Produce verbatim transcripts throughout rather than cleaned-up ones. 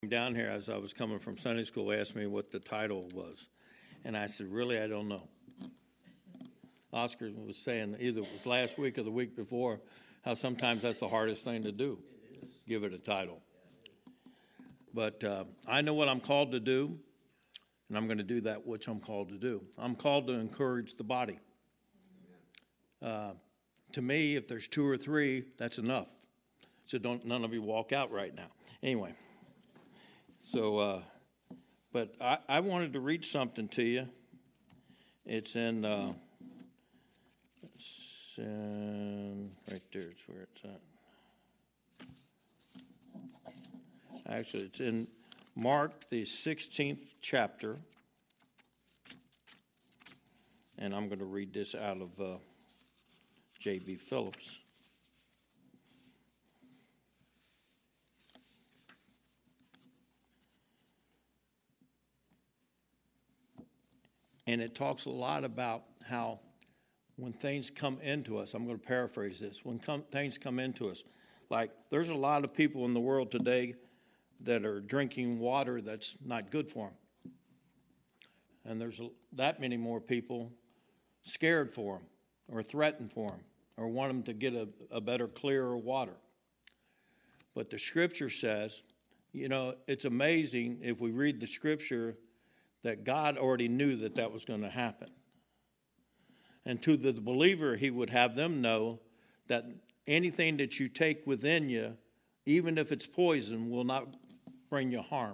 Down here as I was coming from Sunday school asked me what the title was, and I said, really, I don't know. Oscar was saying either it was last week or the week before how sometimes that's the hardest thing to do, give it a title. But uh, I know what I'm called to do, and I'm going to do that which I'm called to do. I'm called to encourage the body. Uh, to me, if there's two or three, that's enough. So don't none of you walk out right now. Anyway. So, uh, but I, I wanted to read something to you. It's in, uh, it's in, right there, it's where it's at. Actually, it's in Mark, the sixteenth chapter. And I'm going to read this out of uh, J B Phillips. And it talks a lot about how when things come into us, I'm going to paraphrase this, when come, things come into us, like there's a lot of people in the world today that are drinking water that's not good for them. And there's a, that many more people scared for them or threatened for them or want them to get a, a better, clearer water. But the scripture says, you know, it's amazing if we read the scripture that God already knew that that was going to happen. And to the believer, he would have them know that anything that you take within you, even if it's poison, will not bring you harm.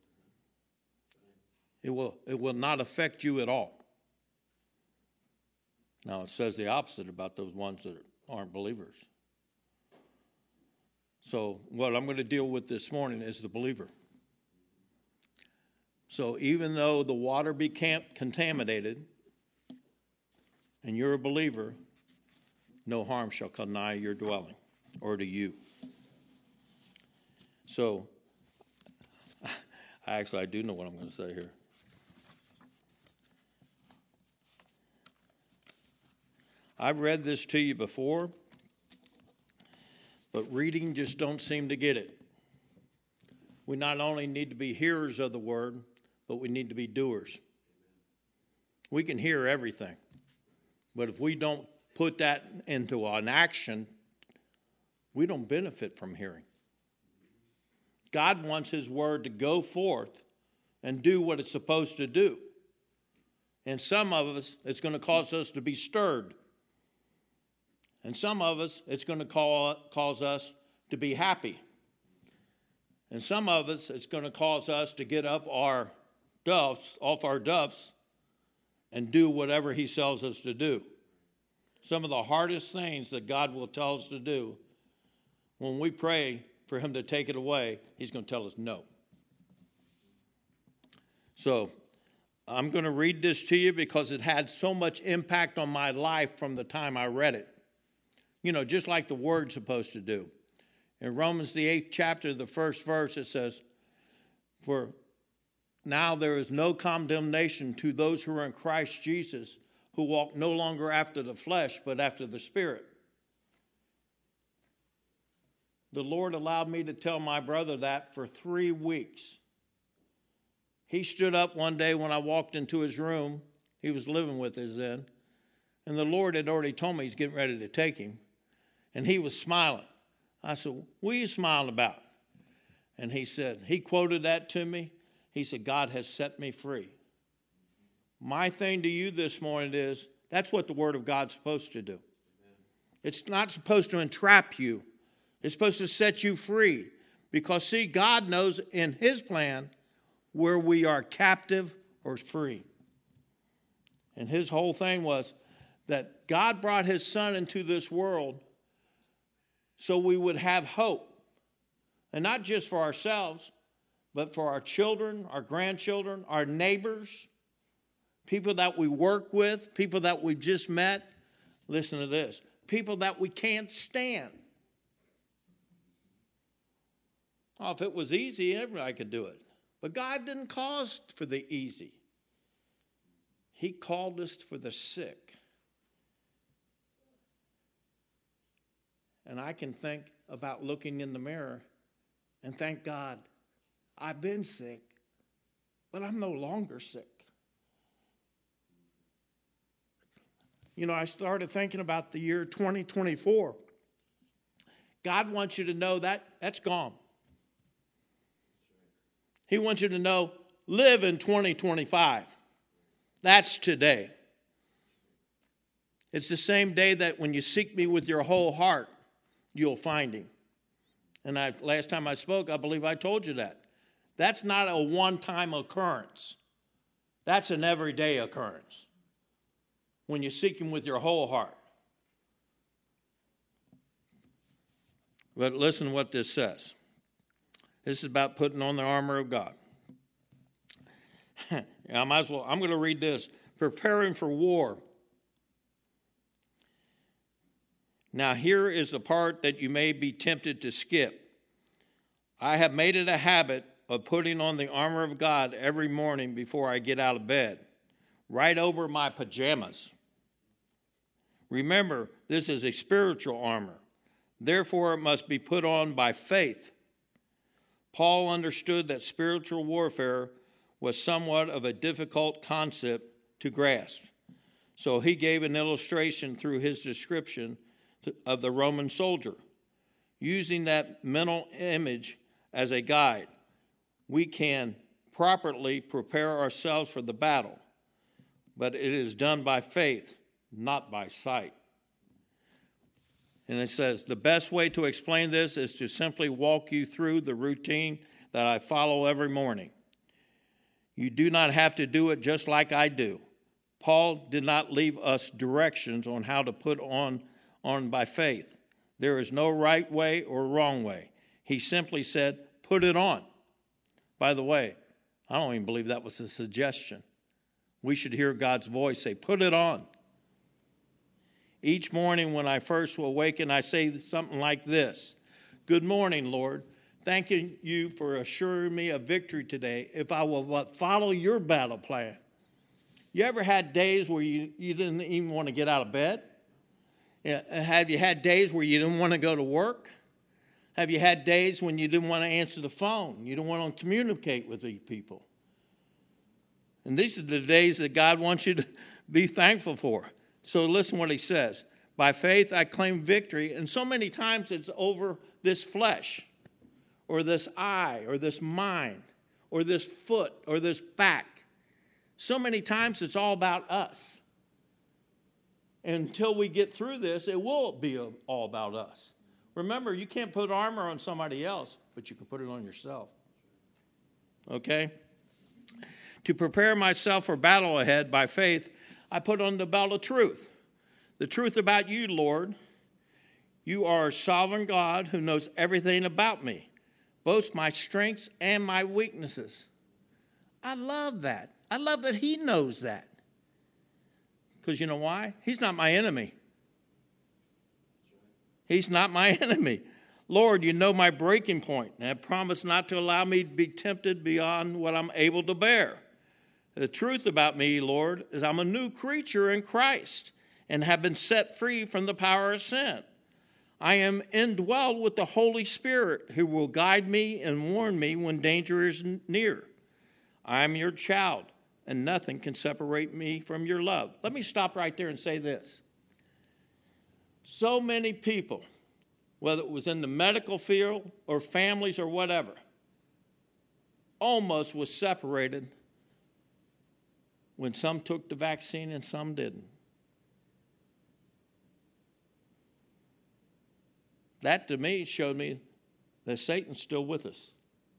It will, it will not affect you at all. Now, it says the opposite about those ones that aren't believers. So what I'm going to deal with this morning is the believer. So even though the water be contaminated and you're a believer, no harm shall come nigh your dwelling or to you. So actually, I do know what I'm going to say here. I've read this to you before, but reading just don't seem to get it. We not only need to be hearers of the word, but we need to be doers. We can hear everything, but if we don't put that into an action, we don't benefit from hearing. God wants his word to go forth and do what it's supposed to do. And some of us, it's going to cause us to be stirred. And some of us, it's going to call, cause us to be happy. And some of us, it's going to cause us to get up our duffs, off our duffs, and do whatever he tells us to do. Some of the hardest things that God will tell us to do, when we pray for him to take it away, he's going to tell us no. So I'm going to read this to you because it had so much impact on my life from the time I read it. You know, just like the word's supposed to do. In Romans, the eighth chapter, the first verse, it says, for now there is no condemnation to those who are in Christ Jesus, who walk no longer after the flesh, but after the Spirit. The Lord allowed me to tell my brother that for three weeks. He stood up one day when I walked into his room. He was living with us then. And the Lord had already told me he's getting ready to take him. And he was smiling. I said, what are you smiling about? And he said, he quoted that to me. He said, God has set me free. My thing to you this morning is, that's what the Word of God's supposed to do. It's not supposed to entrap you. It's supposed to set you free. Because, see, God knows in his plan where we are captive or free. And his whole thing was that God brought his Son into this world so we would have hope. And not just for ourselves, but for our children, our grandchildren, our neighbors, people that we work with, people that we just met. Listen to this. People that we can't stand. Oh, if it was easy, everybody could do it. But God didn't call us for the easy. He called us for the sick. And I can think about looking in the mirror and thank God I've been sick, but I'm no longer sick. You know, I started thinking about the year twenty twenty-four. God wants you to know that that's gone. He wants you to know, live in twenty twenty-five. That's today. It's the same day that when you seek me with your whole heart, you'll find him. And I, last time I spoke, I believe I told you that. That's not a one-time occurrence. That's an everyday occurrence. When you seek him with your whole heart. But listen to what this says. This is about putting on the armor of God. I might as well, I'm going to read this. Preparing for war. Now here is the part that you may be tempted to skip. I have made it a habit of putting on the armor of God every morning before I get out of bed, right over my pajamas. Remember, this is a spiritual armor. Therefore, it must be put on by faith. Paul understood that spiritual warfare was somewhat of a difficult concept to grasp. So he gave an illustration through his description of the Roman soldier. Using that mental image as a guide, we can properly prepare ourselves for the battle. But it is done by faith, not by sight. And it says, the best way to explain this is to simply walk you through the routine that I follow every morning. You do not have to do it just like I do. Paul did not leave us directions on how to put on, on by faith. There is no right way or wrong way. He simply said, put it on. By the way, I don't even believe that was a suggestion. We should hear God's voice say, put it on. Each morning when I first awaken, I say something like this. Good morning, Lord. Thanking you for assuring me of victory today if I will follow your battle plan. You ever had days where you, you didn't even want to get out of bed? Yeah, have you had days where you didn't want to go to work? Have you had days when you didn't want to answer the phone? You didn't want to communicate with these people? And these are the days that God wants you to be thankful for. So listen what he says. By faith I claim victory, and so many times it's over this flesh, or this eye, or this mind, or this foot, or this back. So many times it's all about us. And until we get through this, it will be all about us. Remember, you can't put armor on somebody else, but you can put it on yourself. Okay? To prepare myself for battle ahead by faith, I put on the belt of truth. The truth about you, Lord. You are a sovereign God who knows everything about me, both my strengths and my weaknesses. I love that. I love that he knows that. Because you know why? He's not my enemy. He's not my enemy. Lord, you know my breaking point, and have promised not to allow me to be tempted beyond what I'm able to bear. The truth about me, Lord, is I'm a new creature in Christ and have been set free from the power of sin. I am indwelled with the Holy Spirit who will guide me and warn me when danger is near. I am your child, and nothing can separate me from your love. Let me stop right there and say this. So many people, whether it was in the medical field or families or whatever, almost was separated when some took the vaccine and some didn't. That to me showed me that Satan's still with us.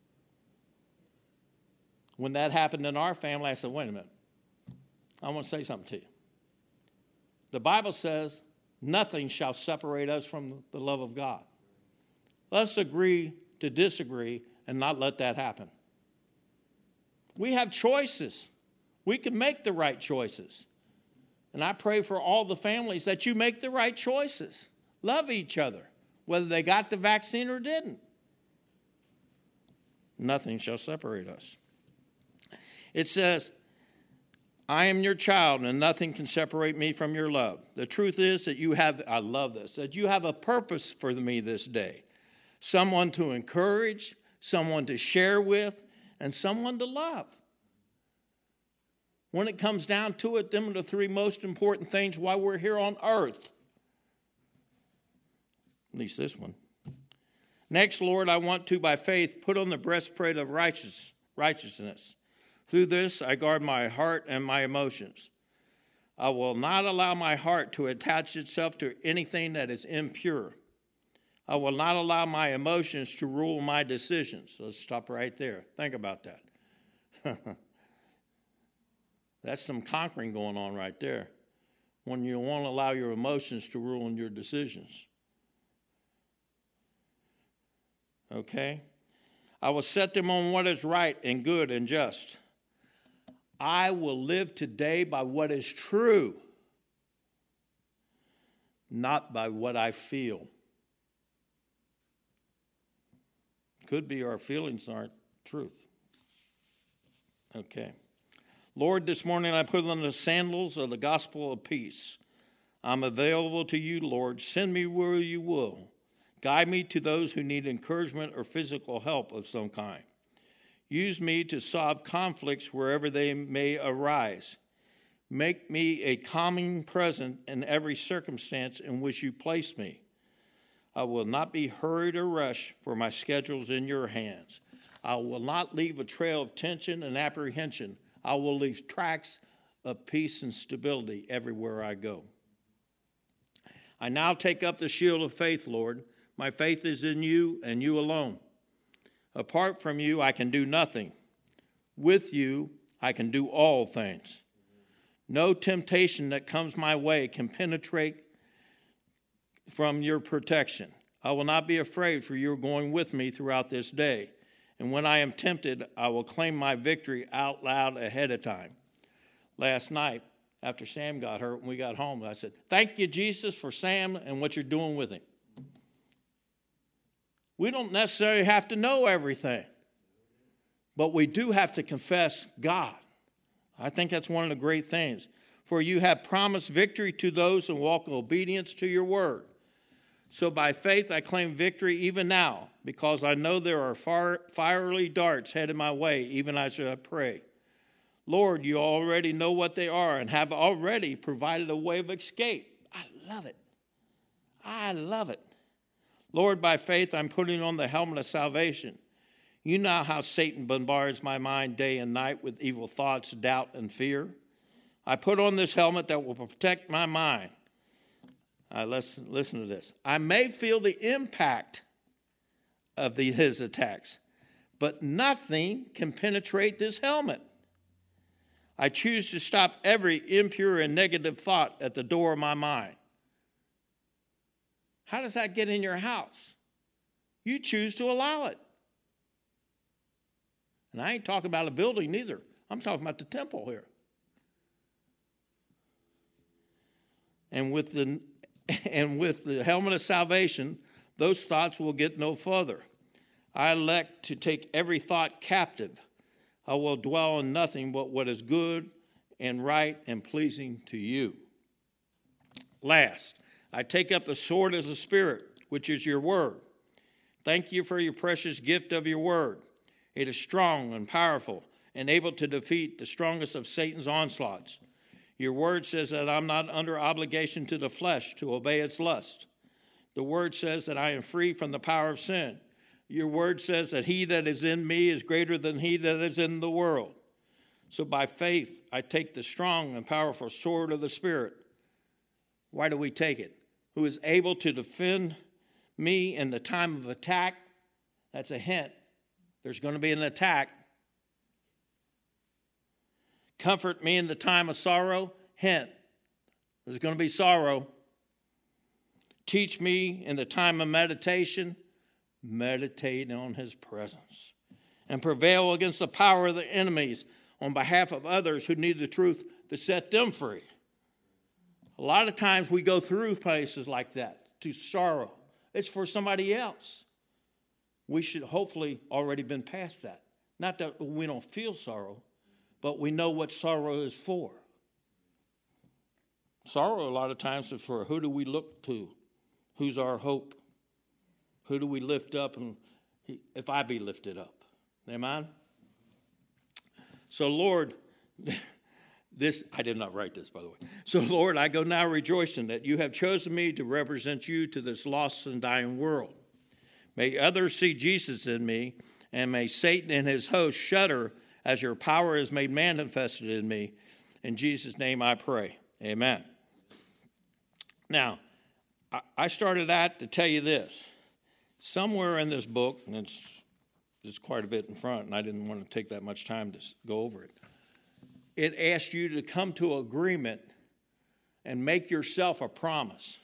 When that happened in our family, I said, wait a minute. I want to say something to you. The Bible says, nothing shall separate us from the love of God. Let's agree to disagree and not let that happen. We have choices. We can make the right choices. And I pray for all the families that you make the right choices. Love each other, whether they got the vaccine or didn't. Nothing shall separate us. It says, I am your child, and nothing can separate me from your love. The truth is that you have, I love this, that you have a purpose for me this day. Someone to encourage, someone to share with, and someone to love. When it comes down to it, them are the three most important things while we're here on earth. At least this one. Next, Lord, I want to, by faith, put on the breastplate of righteous, righteousness. Through this, I guard my heart and my emotions. I will not allow my heart to attach itself to anything that is impure. I will not allow my emotions to rule my decisions. Let's stop right there. Think about that. That's some conquering going on right there. When you won't allow your emotions to rule in your decisions. Okay? I will set them on what is right and good and just. I will live today by what is true, not by what I feel. Could be our feelings aren't truth. Okay. Lord, this morning I put on the sandals of the gospel of peace. I'm available to you, Lord. Send me where you will. Guide me to those who need encouragement or physical help of some kind. Use me to solve conflicts wherever they may arise. Make me a calming presence in every circumstance in which you place me. I will not be hurried or rushed, for my schedule's in your hands. I will not leave a trail of tension and apprehension. I will leave tracks of peace and stability everywhere I go. I now take up the shield of faith, Lord. My faith is in you and you alone. Apart from you, I can do nothing. With you, I can do all things. No temptation that comes my way can penetrate from your protection. I will not be afraid, for you are going with me throughout this day. And when I am tempted, I will claim my victory out loud ahead of time. Last night, after Sam got hurt, when we got home, I said, thank you, Jesus, for Sam and what you're doing with him. We don't necessarily have to know everything, but we do have to confess God. I think that's one of the great things. For you have promised victory to those who walk in obedience to your word. So by faith I claim victory even now, because I know there are far, fiery darts headed my way, even as I pray. Lord, you already know what they are and have already provided a way of escape. I love it. I love it. Lord, by faith, I'm putting on the helmet of salvation. You know how Satan bombards my mind day and night with evil thoughts, doubt, and fear. I put on this helmet that will protect my mind. Uh, let's listen to this. I may feel the impact of the, his attacks, but nothing can penetrate this helmet. I choose to stop every impure and negative thought at the door of my mind. How does that get in your house? You choose to allow it. And I ain't talking about a building neither. I'm talking about the temple here. And with the and with the helmet of salvation, those thoughts will get no further. I elect to take every thought captive. I will dwell on nothing but what is good and right and pleasing to you. Last, I take up the sword of the Spirit, which is your word. Thank you for your precious gift of your word. It is strong and powerful and able to defeat the strongest of Satan's onslaughts. Your word says that I'm not under obligation to the flesh to obey its lust. The word says that I am free from the power of sin. Your word says that he that is in me is greater than he that is in the world. So by faith, I take the strong and powerful sword of the Spirit. Why do we take it? Who is able to defend me in the time of attack? That's a hint. There's going to be an attack. Comfort me in the time of sorrow. Hint. There's going to be sorrow. Teach me in the time of meditation. Meditate on his presence. And prevail against the power of the enemies on behalf of others who need the truth to set them free. A lot of times we go through places like that to sorrow. It's for somebody else. We should hopefully already been past that. Not that we don't feel sorrow, but we know what sorrow is for. Sorrow a lot of times is for who do we look to? Who's our hope? Who do we lift up and if I be lifted up? Amen? So, Lord, this, I did not write this, by the way. So, Lord, I go now rejoicing that you have chosen me to represent you to this lost and dying world. May others see Jesus in me, and may Satan and his host shudder as your power is made manifested in me. In Jesus' name I pray. Amen. Now, I started that to tell you this. Somewhere in this book, and it's, it's quite a bit in front, and I didn't want to take that much time to go over it, it asks you to come to agreement and make yourself a promise.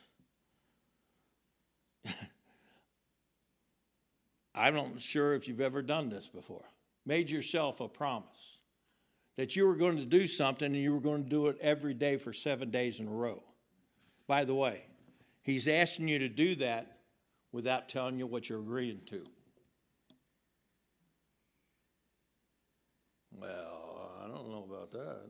I'm not sure if you've ever done this before. Made yourself a promise that you were going to do something and you were going to do it every day for seven days in a row. By the way, he's asking you to do that without telling you what you're agreeing to. Well, I don't know about that.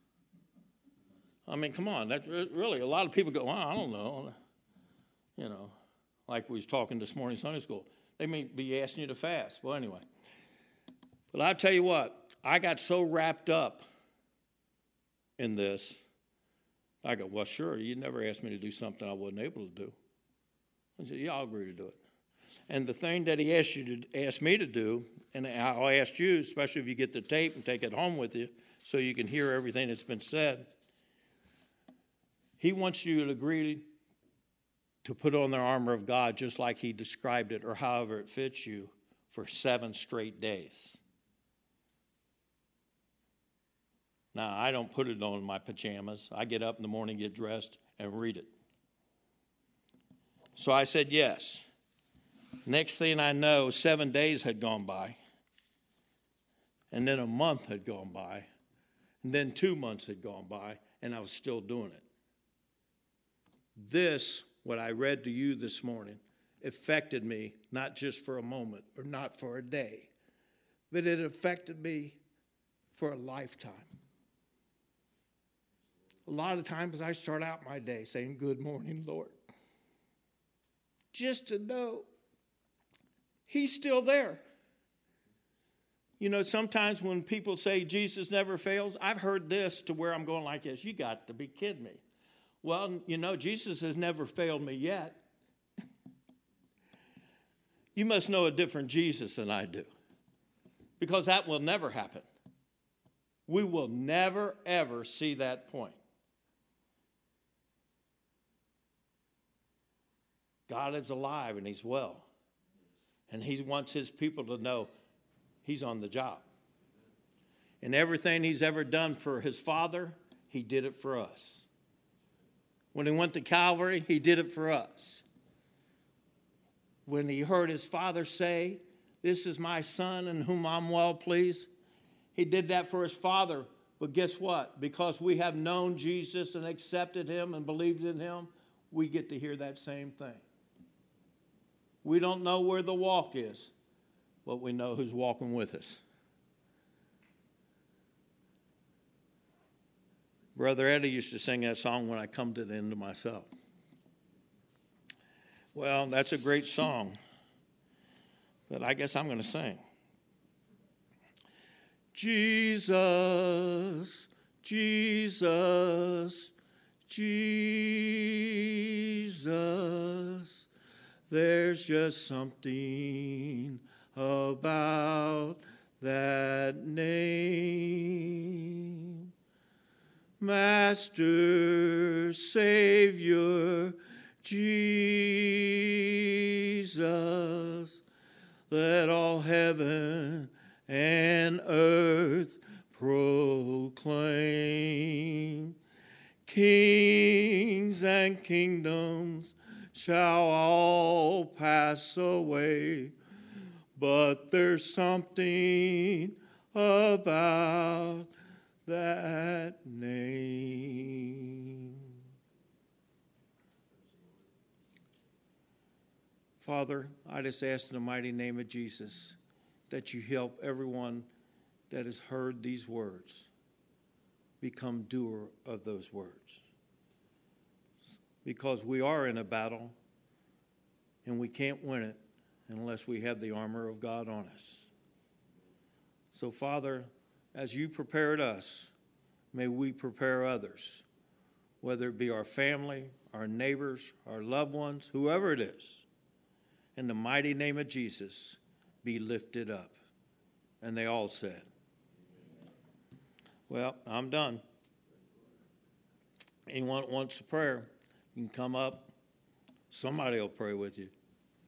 I mean, come on. That really, a lot of people go, well, I don't know. You know, like we was talking this morning in Sunday school. They may be asking you to fast. Well, anyway. But I'll tell you what. I got so wrapped up in this. I go, well, sure. You never asked me to do something I wasn't able to do. I said, yeah, I'll agree to do it. And the thing that he asked you to ask me to do, and I'll ask you, especially if you get the tape and take it home with you so you can hear everything that's been said, he wants you to agree to put on the armor of God just like he described it or however it fits you for seven straight days. Now, I don't put it on in my pajamas. I get up in the morning, get dressed, and read it. So I said yes. Next thing I know, seven days had gone by. And then a month had gone by. And then two months had gone by, and I was still doing it. This, what I read to you this morning, affected me not just for a moment or not for a day, but it affected me for a lifetime. A lot of times I start out my day saying, good morning, Lord. Just to know he's still there. You know, sometimes when people say Jesus never fails, I've heard this to where I'm going like this. You got to be kidding me. Well, you know, Jesus has never failed me yet. You must know a different Jesus than I do. Because that will never happen. We will never, ever see that point. God is alive and he's well. And he wants his people to know he's on the job. And everything he's ever done for his Father, he did it for us. When he went to Calvary, he did it for us. When he heard his Father say, this is my Son in whom I'm well pleased, he did that for his Father. But guess what? Because we have known Jesus and accepted him and believed in him, we get to hear that same thing. We don't know where the walk is, but we know who's walking with us. Brother Eddie used to sing that song, When I Come to the End of Myself. Well, that's a great song, but I guess I'm going to sing. Jesus, Jesus, Jesus, there's just something about that name. Master, Savior, Jesus, let all heaven and earth proclaim. Kings and kingdoms shall all pass away, but there's something about that name. Father, I just ask in the mighty name of Jesus that you help everyone that has heard these words become doer of those words. Because we are in a battle and we can't win it unless we have the armor of God on us. So, Father, as you prepared us, may we prepare others, whether it be our family, our neighbors, our loved ones, whoever it is. In the mighty name of Jesus, be lifted up. And they all said, well, I'm done. Anyone that wants a prayer, you can come up. Somebody will pray with you.